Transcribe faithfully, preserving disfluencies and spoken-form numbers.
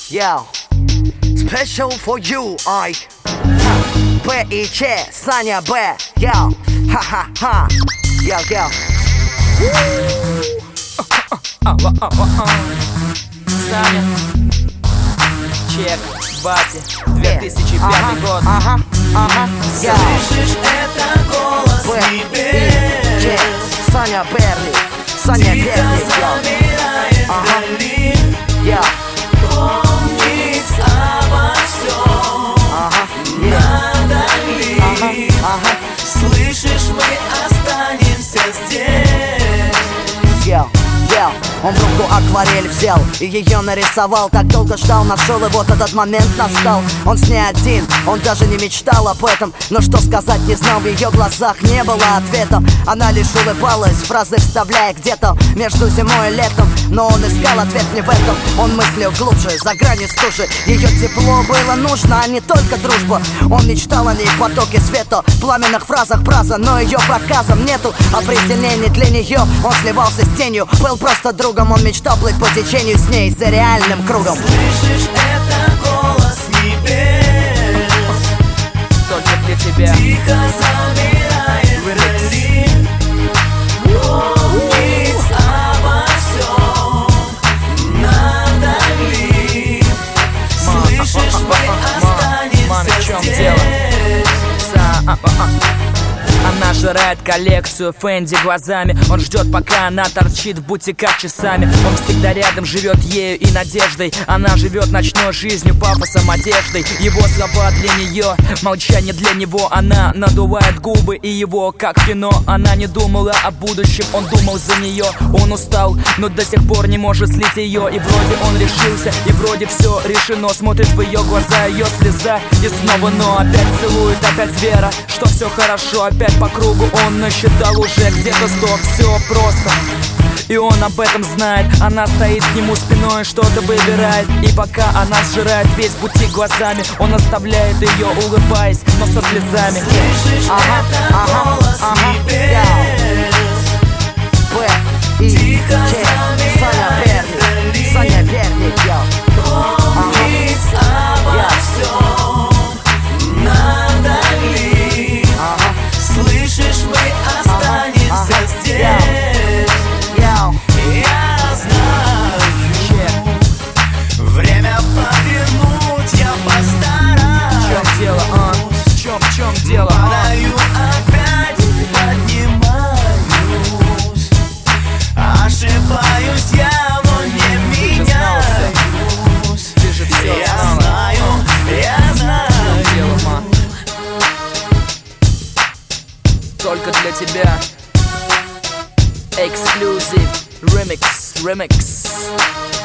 Yo, special for you, I Б и Ч, Саня Б. Yo, ха-ха-ха. Yo, yo. Саня, чек, Бати, две тысячи пятый год. Ага, ага. Слышишь, это голос Б и небес. Ч, Саня Берли, Саня Тихо Берли. замирает Ага. Берлин. Yo, Помнить обо всем ага. надо ли? Ага. Слышишь, мы останемся здесь. Yo, yo. Он в руку акварель взял и ее нарисовал. Так долго ждал, нашел, и вот этот момент настал. Он с ней один, он даже не мечтал об этом. Но что сказать не знал, в ее глазах не было ответа. Она лишь улыбалась, фразы вставляя где-то между зимой и летом. Но он искал ответ не в этом, он мыслил глубже, за гранью стужи. Ее тепло было нужно, а не только дружба. Он мечтал о ней в потоке света, в пламенных фразах фраза, но ее проказом нету определений для нее. Он сливался с тенью, был просто другом. Он мечтал плыть по течению с ней за реальным кругом. Слышишь, это голос небес. Только для тебя. Тихо замирает Берлин. Помнить обо всем надо ли? Слышишь, мы Маме, в чем останемся дело? здесь. Она жрает коллекцию Фэнди глазами. Он ждет, пока она торчит в бутиках часами. Он всегда рядом, живет ею и надеждой. Она живет ночной жизнью, пафосом, одеждой. Его слова для нее, молчание для него. Она надувает губы и его, как кино. Она не думала о будущем, он думал за нее. Он устал, но до сих пор не может слить ее. И вроде он решился, и вроде все решено. Смотрит в ее глаза, ее слеза. И снова, но опять целует, опять вера, что все хорошо, опять по кругу. Он насчитал уже где-то сто. Все просто, и он об этом знает. Она стоит к нему спиной, что-то выбирает. И пока она сжирает весь бутик глазами, он оставляет ее, улыбаясь, но со слезами. Слышишь, Ага, это ага, голос ага. небес. Б и Тихо Ч, Саня Берли, замирает Саня Берли. Yo, Помнить обо всем надо ли? ага. Слышишь, мы останемся ага. здесь. Yo, Я знаю, время повернуть я В чем постараюсь. дело, а? В чем, в чем дело, а? Падаю опять, поднимаюсь. Ошибаюсь я, но не Ты же знала всё. меняюсь. Ты же все Я знала. знаю, я В знаю. чем дело, ма? Только для тебя. Exclusive Remix, Remix.